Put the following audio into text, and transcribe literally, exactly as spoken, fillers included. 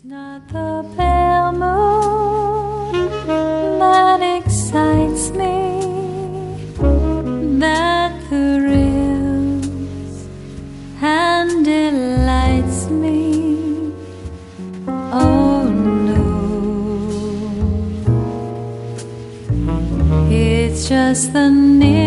not the pale moon that excites me, that thrills and delights me. Oh no, it's just the near